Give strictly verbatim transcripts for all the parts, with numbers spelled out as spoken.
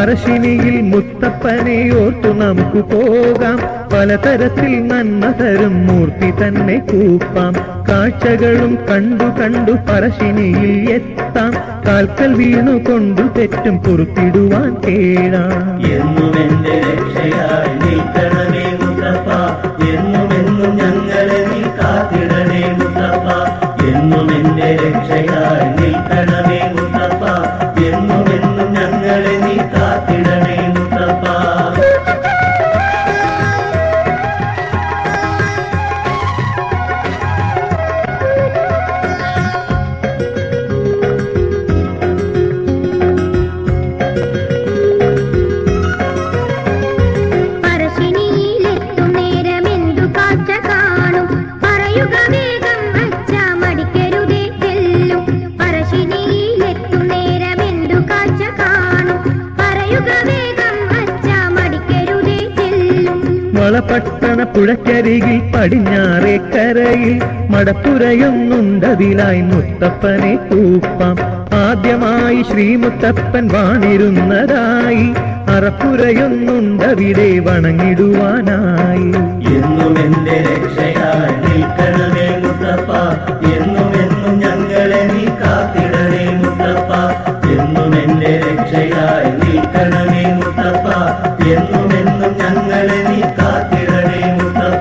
പറശ്ശിനിയിൽ മുത്തപ്പനെ ഓർത്തു നമുക്ക് പോകാം. പലതരത്തിൽ നന്മ തരും മൂർത്തി തന്നെ കൂപ്പാം. കാഴ്ചകളും കണ്ടു കണ്ടു പറശ്ശിനിയിൽ എത്താം. കാൽക്കൽ വീണു കൊണ്ടു തെറ്റും പൊറുത്തിടുവാൻ കേഴാം. എന്നും എന്റെ രക്ഷയായി നിൽക്കണമേ മുത്തപ്പ, എന്നുമെന്നും ഞങ്ങളെ നീ കാത്തിടണേ മുത്തപ്പ. എന്നും എന്റെ രക്ഷയായി നിൽക്കണമേ മുത്തപ്പ, എന്നുമെന്നും ഞങ്ങളെ നീ കാത്തിടണേ മുത്തപ്പ. വളപട്ടണ പുഴക്കരികിൽ പടിഞ്ഞാറേ കരയിൽ മടപ്പുരയൊന്നുണ്ടതിലായി മുത്തപ്പനെ കൂപ്പാം. ആദ്യമായി ശ്രീമുത്തപ്പൻ വാണിരുന്നതായി അറപ്പുരയൊന്നുണ്ടവിടെ വണങ്ങിടുവാനായി. എന്നും എന്റെ രക്ഷയായി നിൽക്കണമേ മുത്തപ്പ, എന്നുമെന്നും ഞങ്ങളെ നീ കാത്തിടണേ മുത്തപ്പ. എന്നും എന്റെ രക്ഷയായി നിൽക്കണമേ മുത്തപ്പ, എന്നുമെന്നും ഞങ്ങളെ നീ കാത്തിടണേ മുത്തപ്പ.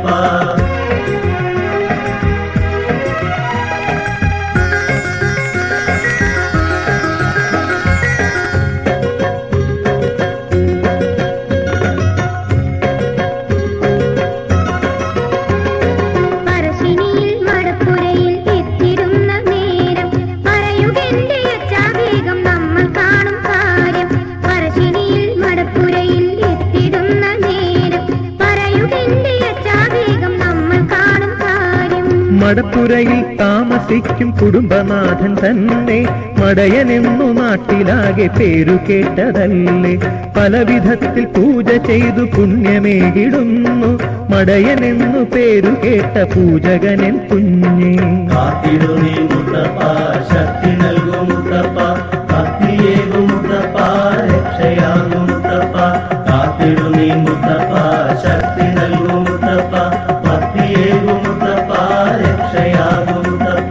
മടപ്പുരയിൽ താമസിക്കും കുടുംബനാഥൻ തന്നെ മടയനെന്നു നാട്ടിലാകെ പേരു കേട്ടതല്ലേ. പലവിധത്തിൽ പൂജ ചെയ്തു പുണ്യമേകിടുന്നു മടയനെന്നു പേരു കേട്ട പൂജകനൻ കുഞ്ഞേ. കാത്തിടുന്നേ മുത്തപ്പ, ശക്തി നൽകും മുത്തപ്പ, ഭക്തിയേകും മുത്തപ്പ, രക്ഷയാകും മുത്തപ്പ. കാത്തിടുന്നേ മുത്തപ്പ, ശക്തി നൽകും മുത്തപ്പ, ഭക്തിയേകും മുത്തപ്പ, രക്ഷയാകും മുത്തപ്പ.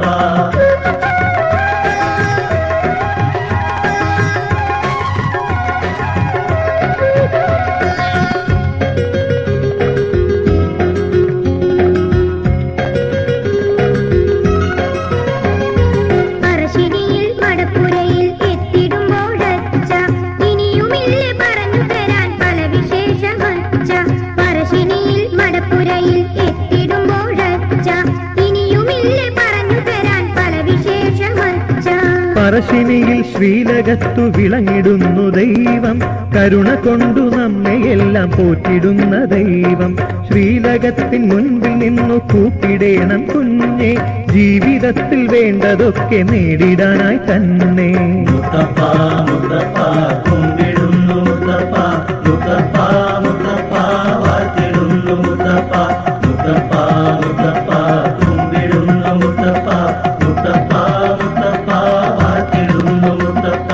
പറശ്ശിനിയിൽ ശ്രീലകത്തു വിളങ്ങിടുന്നു ദൈവം, കരുണ കൊണ്ടു നമ്മയെല്ലാം പോറ്റിടുന്ന ദൈവം. ശ്രീലകത്തിൻ മുൻപിൽ നിന്നു കൂപ്പിടേണം കുഞ്ഞെ, ജീവിതത്തിൽ വേണ്ടതൊക്കെ നേടിടാനായി തന്നെ. മുത്തപ്പ മുത്തപ്പ കുമ്പിടുന്നു മുത്തപ്പ, മുത്തപ്പ മുത്തപ്പ വാഴ്ത്തിടുന്നു മുത്തപ്പ. മുത്തപ്പ മുത്തപ്പ കുമ്പിടുന്നു മുത്തപ്പ, മുത്തപ്പ മുത്തപ്പ വാഴ്ത്തിടുന്നു മുത്തപ്പ.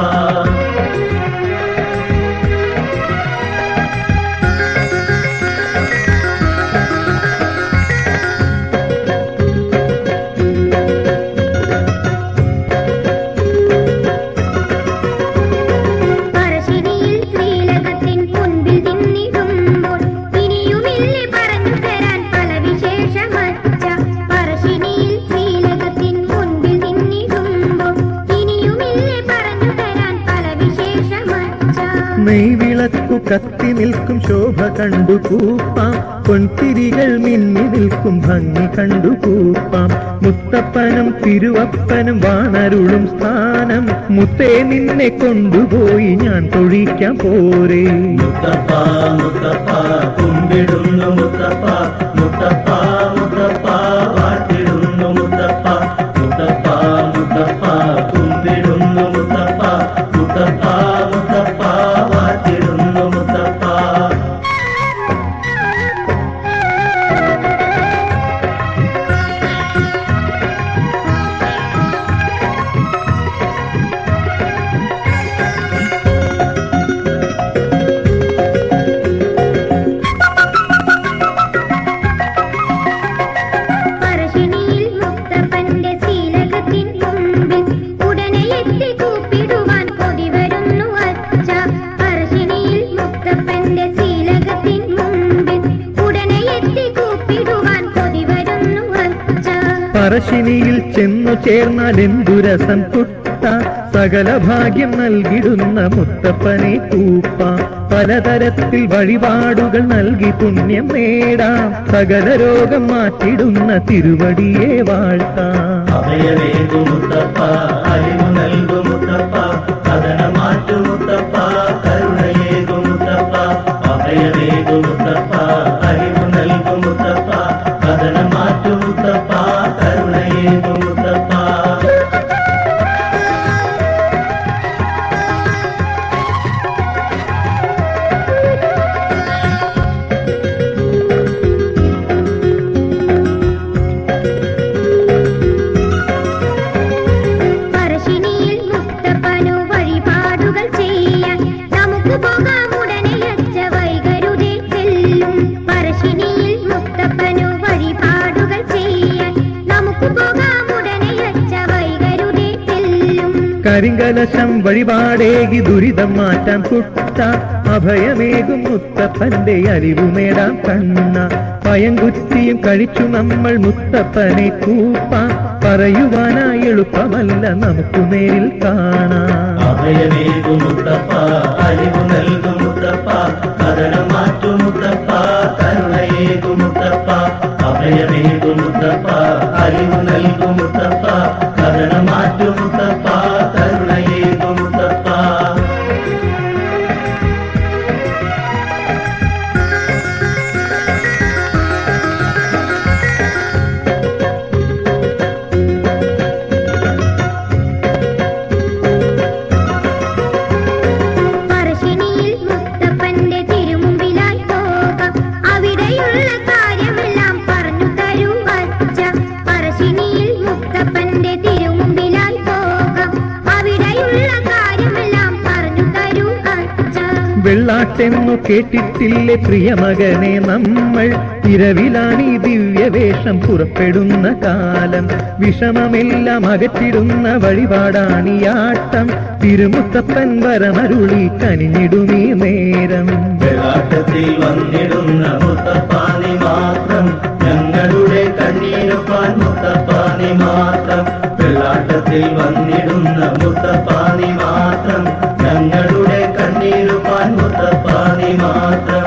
നെയ്വിളക്കു കത്തി നിൽക്കും ശോഭ കണ്ടു കൂപ്പാം, പൊൻതിരികൾ മിന്നി നിൽക്കും ഭംഗി കണ്ടു കൂപ്പാം. മുത്തപ്പനും തിരുവപ്പനും വാണരുളും സ്ഥാനം, മുത്തേ നിന്നെ കൊണ്ടുപോയി ഞാൻ തൊഴിക്കാൻ പോരേ. മുത്തപ്പ മുത്തപ്പ കുമ്പിടുന്നു മുത്തപ്പ, മുത്തപ്പ മുത്തപ്പ വാഴ്ത്തിടുന്നു മുത്തപ്പ. മുത്തപ്പ മുത്തപ്പ കുമ്പിടുന്നു മുത്തപ്പ, മുത്തപ്പ മുത്തപ്പ വാഴ്ത്തിടുന്നു മുത്തപ്പ. ചെന്നു ചേർന്നാൽ എന്തുരസം കുട്ട സകല ഭാഗ്യം നൽകിടുന്ന മുത്തപ്പനെ കൂപ്പാം പലതരത്തിൽ വഴിപാടുകൾ നൽകി പുണ്യം നേടാം സകല രോഗം മാറ്റിടുന്ന തിരുവടിയെ വാഴ്ത്താം അഭയമേകു മുത്തപ്പ അറിവ് നൽകു മുത്തപ്പ കഥന മാറ്റു മുത്തപ്പ കരുണയേകു മുത്തപ്പ അഭയമേകു മുത്തപ്പ അറിവ് നൽകു മുത്തപ്പ കഥന മാറ്റു മുത്തപ്പ കരുണയേകു മുത്തപ്പ കരിങ്കലശം വഴിപാടേകി ദുരിതം മാറ്റാൻ കുട്ട അഭയമേകും മുത്തപ്പന്റെ അറിവു നേടാൻ കണ്ണ പയങ്കുറ്റിയും കഴിച്ചു നമ്മൾ മുത്തപ്പനെ കൂപ്പാം പറയുവാനായി എളുപ്പമല്ല നമുക്ക് നേരിൽ കാണാം അഭയമേകു മുത്തപ്പ അറിവ് നൽകു മുത്തപ്പ കഥന മാറ്റു മുത്തപ്പ കരുണയേകു മുത്തപ്പ അഭയമേകു മുത്തപ്പ അറിവ് നൽകു മുത്തപ്പ കഥന മാറ്റു മുത്തപ്പ കരുണയേകു മുത്തപ്പ വെള്ളാട്ടെന്നു കേട്ടിട്ടില്ലേ പ്രിയമകനെ നമ്മൾ ഇരവിലാണീ ദിവ്യവേഷം പുറപ്പെടുന്ന കാലം വിഷമമെല്ലാം അകറ്റിടുന്ന വഴിപാടാണിയാട്ടം തിരുമുത്തപ്പൻ വരമരുളി കനിഞ്ഞിടുമീ നേരം വെള്ളാട്ടത്തിൽ വന്നിടുന്ന മുത്തപ്പാനി മാത്രം ഞങ്ങളുടെ കണ്ണീരൊപ്പാൻ മുത്തപ്പാനി മാത്രം വെള്ളാട്ടത്തിൽ വന്നിടുന്ന മുത്തപ്പാനി മാത്രം ഞങ്ങളുടെ കണ്ണീരൊപ്പാൻ മുത്തപ്പാനി മാത്രം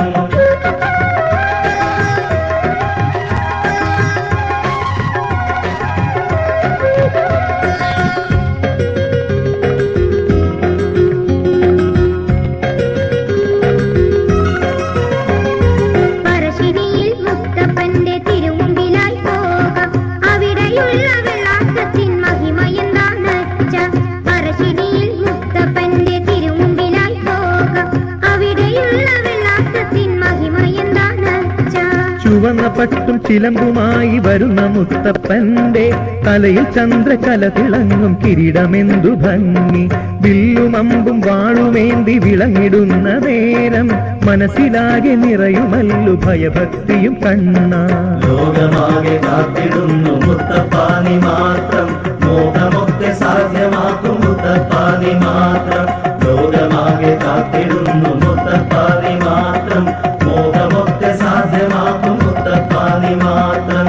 ചുവന്ന പട്ടും ചിലമ്പുമായി വരുന്ന മുത്തപ്പന്റെ തലയിൽ ചന്ദ്രകല തിളങ്ങും കിരീടമെന്തു ഭംഗി വില്ലുമമ്പും വാളുമേന്തി വിളങ്ങിടുന്ന നേരം മനസ്സിലാകെ നിറയുമല്ലു ഭയഭക്തിയും കണ്ണ ലോകമാകെ കാത്തിടുന്നു മുത്തപ്പാനി മാത്രം മോഹമൊക്കെ സാധ്യമാക്കും മുത്തപ്പാനി മാത്രം ലോകമാകെ കാത്തിടുന്നു മുത്തപ്പാനി മാത്രം മോഹമൊക്കെ സാധ്യമാക്കും മുത്തപ്പാനി മാത്രം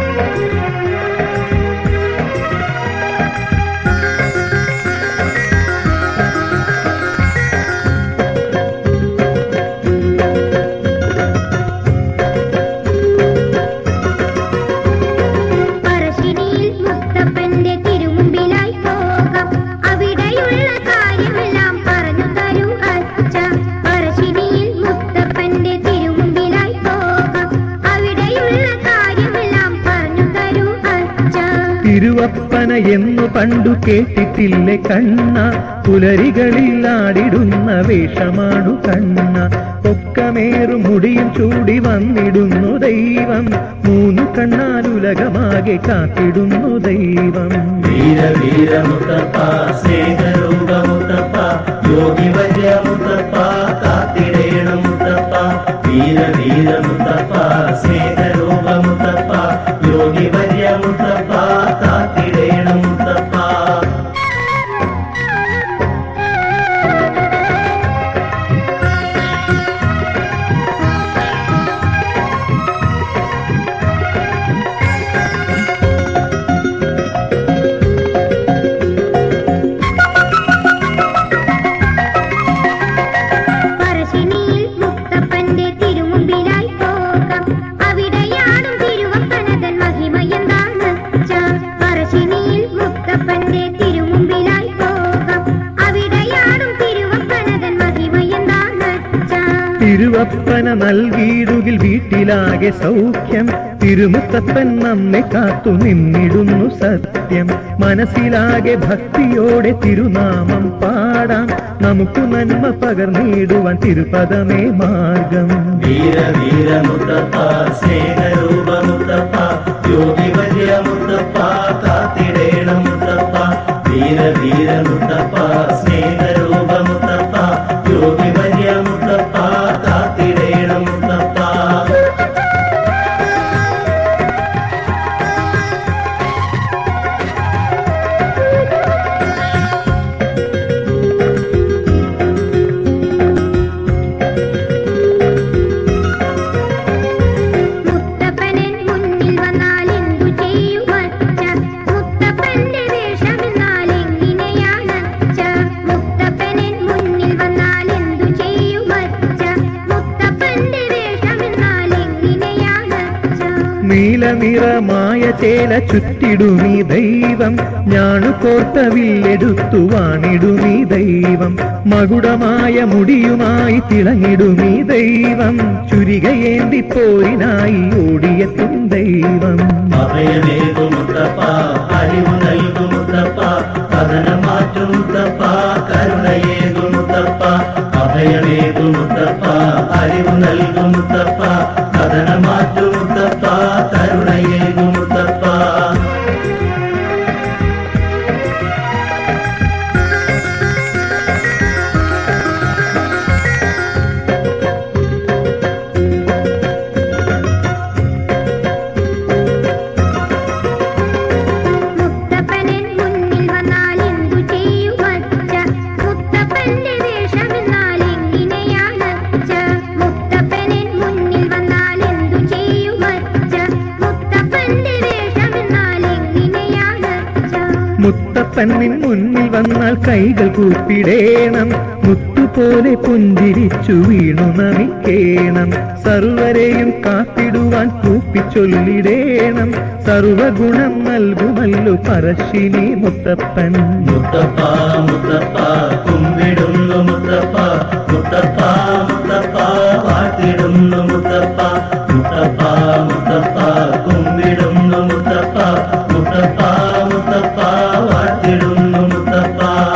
തിരുവപ്പന എന്നു പണ്ടു കേട്ടിട്ടില്ലേ കണ്ണ പുലരികളിൽ ആടിടുന്ന വേഷമാണു കണ്ണ പൊക്കമേറും മുടിയും ചൂടി വന്നിടുന്നു ദൈവം മൂന്നു കണ്ണാലുലകമാകെ കാത്തിടുന്നു ദൈവം വീര വീര മുത്തപ്പ സ്നേഹരൂപ മുത്തപ്പ യോഗി വര്യ മുത്തപ്പ കാത്തിടേണ മുത്തപ്പ വീര വീര മുത്തപ്പ സ്നേഹരൂപ മുത്തപ്പ യോഗി വര്യ മുത്തപ്പ കാത്തിടേണ മുത്തപ്പ നൽകിയിടുകിൽ വീട്ടിലാകെ സൗഖ്യം. തിരുമുത്തപ്പൻ നമ്മെ കാത്തു നിന്നിടുന്നു സത്യം. മനസ്സിലാകെ ഭക്തിയോടെ തിരുനാമം പാടാം. നമുക്ക് നന്മ പകർന്നിടുവാൻ തിരുപദമേ മാർഗം. വീര വീര മുത്തപ്പ സ്നേഹരൂപ മുത്തപ്പ യോഗി വര്യ മുത്തപ്പ കാത്തിടേണം മുത്തപ്പ. വീര വീര മുത്തപ്പ സ്നേഹരൂപ മുത്തപ്പ യോഗി വര്യ മുത്തപ്പ കാത്തിടേണം മുത്തപ്പ. നീലനിറമായ ചേല ചുറ്റിടുമീ ദൈവം. ഞാണു കോർത്ത വില്ലെടുത്തു വാണിടുമീ ദൈവം. മകുടമായ മുടിയുമായി തിളങ്ങിടുമീ ദൈവം. ചുരികയേന്തി പോരിനായി ഓടിയെത്തും ദൈവം. അഭയമേകു മുത്തപ്പ അറിവു നൽകു മുത്തപ്പ കഥനം മാറ്റു മുത്തപ്പ കരുണയേകു മുത്തപ്പ. അഭയമേകു മുത്തപ്പ അറിവു നൽകു മുത്തപ്പ കഥനം മാറ്റു മുത്തപ്പ കരുണയേകു മുത്തപ്പ. മുത്തപ്പനിൻ മുന്നിൽ വന്നാൽ കൈകൾ കൂപ്പിടേണം. മുത്തുപോലെ പുഞ്ചിരിച്ചു വീണു നമിക്കേണം. സർവരെയും കാത്തിടുവാൻ കൂപ്പിച്ചൊല്ലിടേണം. സർവഗുണം നൽകുമല്ലോ പറശ്ശിനി മുത്തപ്പൻ. മുത്തപ്പ മുത്തപ്പ കുമ്പിടുന്നു മുത്തപ്പ മുത്തപ്പ മുത്തപ്പ വാഴ്ത്തിടുന്നു മുത്തപ്പ. മുത്തപ്പ മുത്തപ്പ കുമ്പിടുന്നു മുത്തപ്പ മുത്തപ്പ മുത്തപ്പ വാഴ്ത്തിടുന്നു മുത്തപ്പ.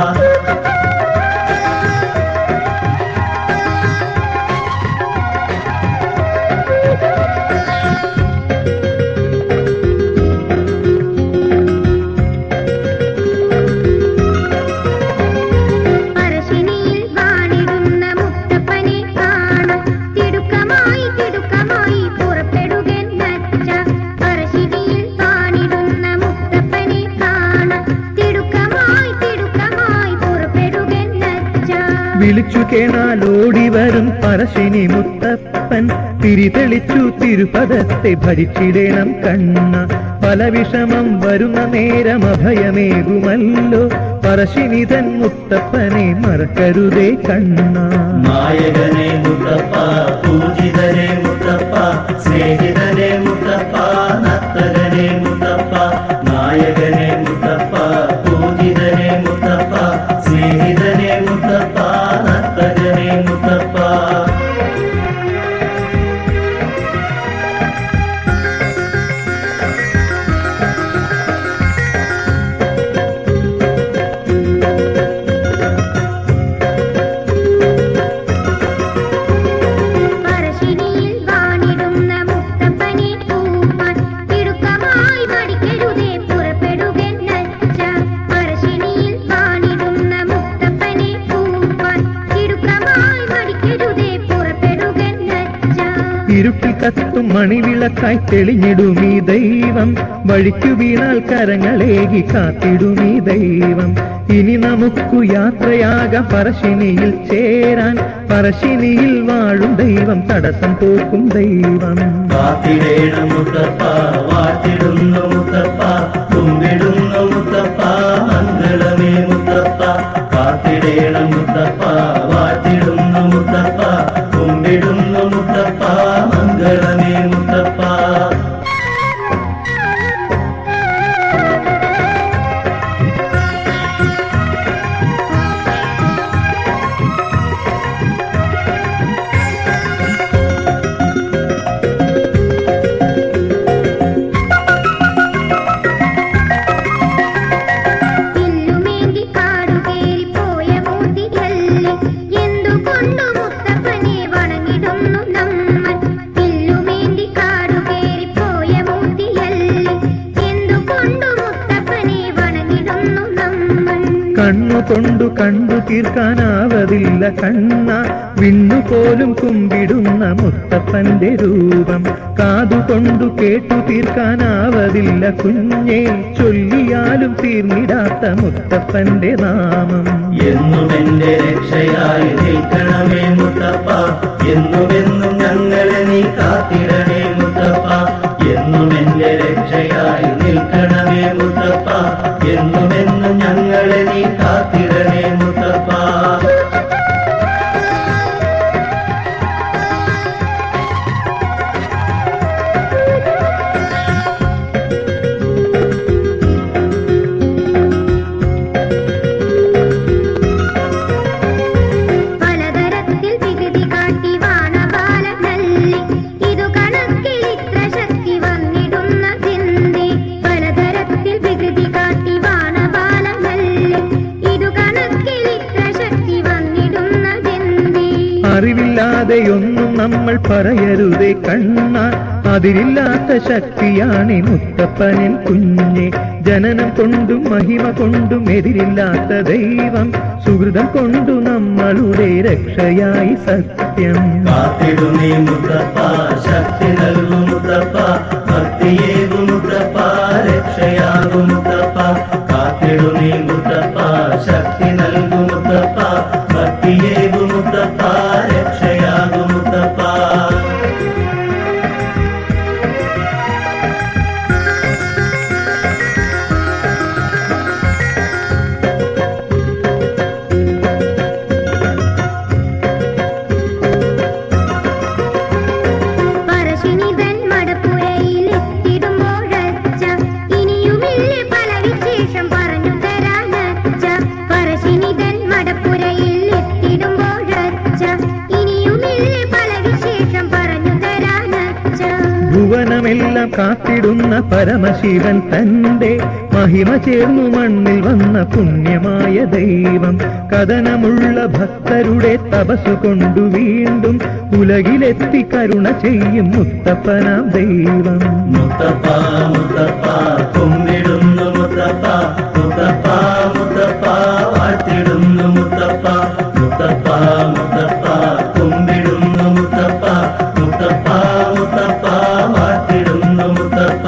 വിളിച്ചു കേണാലോടി വരും പറശ്ശിനി മുത്തപ്പൻ. തിരിതെളിച്ചു തിരുപദത്തെ ഭരിച്ചിടേണം കണ്ണ. പല വിഷമം വരുന്ന നേരം അഭയമേകുമല്ലോ. പറശ്ശിനിതൻ മുത്തപ്പനെ മറക്കരുതേ കണ്ണ. നായകനെ മുത്തപ്പ പൂജിതനെ മുത്തപ്പ സ്നേഹിതനെ മുത്തപ്പ നർത്തകനെ മുത്തപ്പ. നായകനെ മുത്തപ്പ പൂജിതനെ മുത്തപ്പ സ്നേഹിതനെ മുത്തപ്പ നർത്തകനെ മുത്തപ്പ. ഇരുട്ടിൽ കത്തും മണിവിളക്കായി തെളിഞ്ഞിടുമീ ദൈവം. വഴിക്കു വീണാൽ കരങ്ങളേകി കാത്തിടുമീ ദൈവം. ഇനി നമുക്കു യാത്രയാകാം പറശ്ശിനിയിൽ ചേരാൻ. പറശ്ശിനിയിൽ വാഴും ദൈവം തടസ്സം പോക്കും ദൈവം. കാത്തിടേണം മുത്തപ്പ വാഴ്ത്തിടുന്നു മുത്തപ്പ കുമ്പിടുന്നു മുത്തപ്പ മംഗളമേ മുത്തപ്പ. കാത്തിടേണം മുത്തപ്പ വാഴ്ത്തിടുന്നു മുത്തപ്പ കുമ്പിടുന്നു മുത്തപ്പ മംഗളമേ മുത്തപ്പ. കൊണ്ടു കണ്ടു തീർക്കാനാവതില്ല കണ്ണ, വിണ്ണുപോലും കുമ്പിടുന്ന മുത്തപ്പന്റെ രൂപം. കാതുകൊണ്ടു കേട്ടു തീർക്കാനാവതില്ല കുഞ്ഞേ, ചൊല്ലിയാലും തീർന്നിടാത്ത മുത്തപ്പന്റെ നാമം. എന്നും എന്റെ രക്ഷയായി നിൽക്കണമേ മുത്തപ്പ, എന്നുമെന്നും ഞങ്ങളെ നീ കാത്തിടണേ മുത്തപ്പ. എന്നും എന്റെ രക്ഷയായി നിൽക്കണമേ മുത്തപ്പ, എന്നുമെന്നും ഞങ്ങളെ നീ കാത്തിടണേ മുത്തപ്പ. അറിവില്ലാതെയൊന്നും നമ്മൾ പറയരുതേ കണ്ണ, അതിരില്ലാത്ത ശക്തിയാണി മുത്തപ്പനിൻ കുഞ്ഞെ. ജനനം കൊണ്ടും മഹിമ കൊണ്ടും എതിരില്ലാത്ത ദൈവം, സുഹൃതം കൊണ്ടു നമ്മളുടെ രക്ഷയായി സത്യം. കാത്തിടുന്നേ മുത്തപ്പ, ശക്തി നൽകും മുത്തപ്പ, ഭക്തിയേകും മുത്തപ്പ, രക്ഷയാകും മുത്തപ്പ. കാത്തിടുന്നേ മുത്തപ്പ, ശക്തി നൽകും മുത്തപ്പ, ഭക്തിയേകും മുത്തപ്പ, രക്ഷയാകും മുത്തപ്പ. ഭുവനമെല്ലാം കാത്തിടുന്ന പരമശിവൻ തന്റെ മഹിമ ചേർന്നു മണ്ണിൽ വന്ന പുണ്യമായ ദൈവം. കഥനമുള്ള ഭക്തരുടെ തപസ്സു കൊണ്ടു വീണ്ടും ഉലകിലെത്തി കരുണ ചെയ്യും മുത്തപ്പനാം ദൈവം. മുത്തപ്പ മുത്തപ്പ കുമ്പിടുന്നു മുത്തപ്പ, മുത്തപ്പ മുത്തപ്പ വാഴ്ത്തിടുന്നു മുത്തപ്പ. മുത്തപ്പ മുത്തപ്പ കുമ്പിടുന്നു മുത്തപ്പ, മുത്തപ്പ മുത്തപ്പ വാഴ്ത്തിടുന്നു മുത്തപ്പ.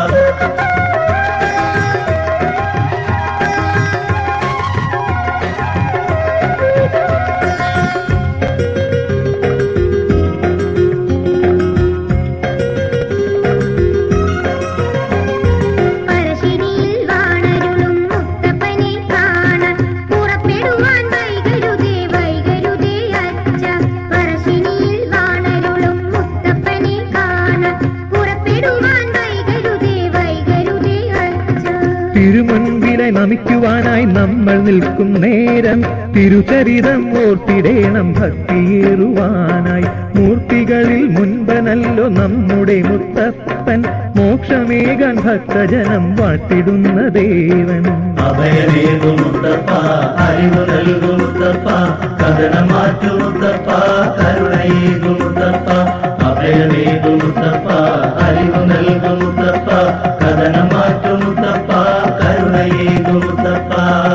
തിരുമുൻപിലെ നമിക്കുവാനായി നമ്മൾ നിൽക്കും നേരം, തിരുചരിതം ഓർത്തിടേണം ഭക്തിയേറുവാനായി. മൂർത്തികളിൽ മുൻപനല്ലോ നമ്മുടെ മുത്തപ്പൻ, മോക്ഷമേകാൻ ഭക്തജനം വാഴ്ത്തിടുന്ന ദേവൻ. അഭയമേകും മുത്തപ്പ, അറിവ് നൽകും മുത്തപ്പ, കഥനം മാറ്റും മുത്തപ്പ, കരുണയേകും മുത്തപ്പ. അഭയമേകും മുത്തപ്പ, അറിവ് നൽകും മുത്തപ്പ, കഥനം മാറ്റും മുത്തപ്പ, കരുണയേകും മുത്തപ്പ.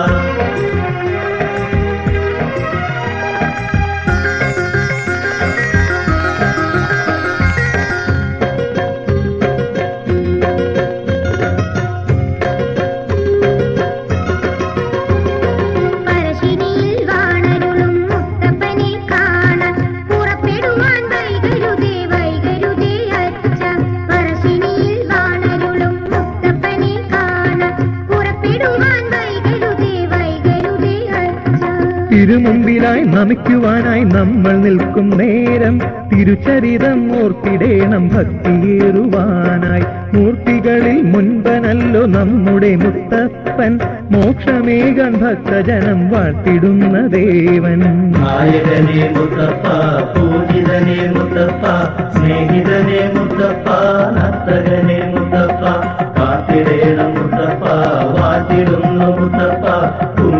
തിരുമുമ്പിലായി നമിക്കുവാനായി നമ്മൾ നിൽക്കും നേരം, തിരുചരിതം ഓർത്തിടേണം ഭക്തിയേറുവാനായി. മൂർത്തികളിൽ മുൻപനല്ലോ നമ്മുടെ മുത്തപ്പൻ, മോക്ഷമേകാൻ ഭക്തജനം വാഴ്ത്തിടുന്ന ദേവൻ. നായകനെ മുത്തപ്പ, പൂജിതനെ മുത്തപ്പ, സ്നേഹിതനെ മുത്തപ്പ, നർത്തകനെ മുത്തപ്പ. കാത്തിടേണം മുത്തപ്പ, വാഴ്ത്തിടുന്നു മുത്തപ്പ.